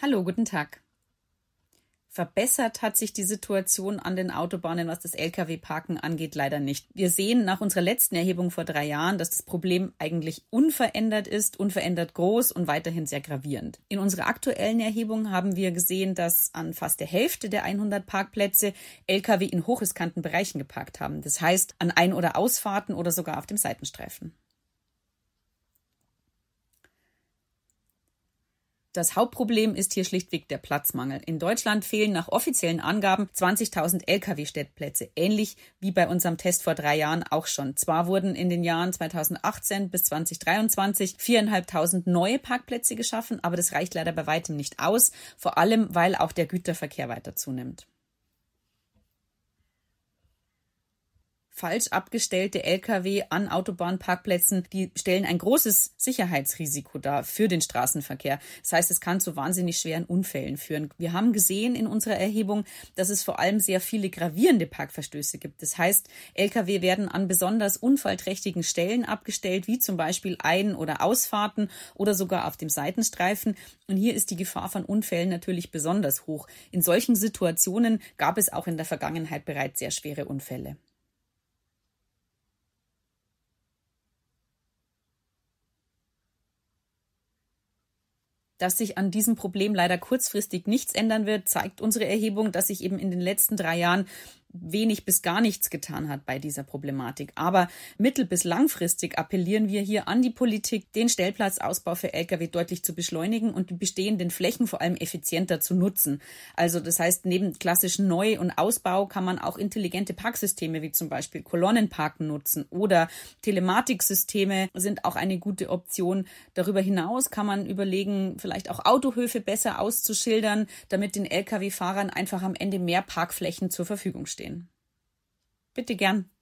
Hallo, guten Tag. Verbessert hat sich die Situation an den Autobahnen, was das Lkw-Parken angeht, leider nicht. Wir sehen nach unserer letzten Erhebung vor 3 Jahren, dass das Problem eigentlich unverändert ist, unverändert groß und weiterhin sehr gravierend. In unserer aktuellen Erhebung haben wir gesehen, dass an fast der Hälfte der 100 Parkplätze Lkw in hochriskanten Bereichen geparkt haben. Das heißt, an Ein- oder Ausfahrten oder sogar auf dem Seitenstreifen. Das Hauptproblem ist hier schlichtweg der Platzmangel. In Deutschland fehlen nach offiziellen Angaben 20.000 Lkw-Stellplätze, ähnlich wie bei unserem Test vor 3 Jahren auch schon. Zwar wurden in den Jahren 2018 bis 2023 4.500 neue Parkplätze geschaffen, aber das reicht leider bei weitem nicht aus, vor allem weil auch der Güterverkehr weiter zunimmt. Falsch abgestellte Lkw an Autobahnparkplätzen, die stellen ein großes Sicherheitsrisiko dar für den Straßenverkehr. Das heißt, es kann zu wahnsinnig schweren Unfällen führen. Wir haben gesehen in unserer Erhebung, dass es vor allem sehr viele gravierende Parkverstöße gibt. Das heißt, Lkw werden an besonders unfallträchtigen Stellen abgestellt, wie zum Beispiel Ein- oder Ausfahrten oder sogar auf dem Seitenstreifen. Und hier ist die Gefahr von Unfällen natürlich besonders hoch. In solchen Situationen gab es auch in der Vergangenheit bereits sehr schwere Unfälle. Dass sich an diesem Problem leider kurzfristig nichts ändern wird, zeigt unsere Erhebung, dass sich eben in den letzten 3 Jahren wenig bis gar nichts getan hat bei dieser Problematik. Aber mittel- bis langfristig appellieren wir hier an die Politik, den Stellplatzausbau für Lkw deutlich zu beschleunigen und die bestehenden Flächen vor allem effizienter zu nutzen. Also das heißt, neben klassischen Neu- und Ausbau kann man auch intelligente Parksysteme wie zum Beispiel Kolonnenparken nutzen oder Telematiksysteme sind auch eine gute Option. Darüber hinaus kann man überlegen, vielleicht auch Autohöfe besser auszuschildern, damit den Lkw-Fahrern einfach am Ende mehr Parkflächen zur Verfügung stehen. Bitte gern.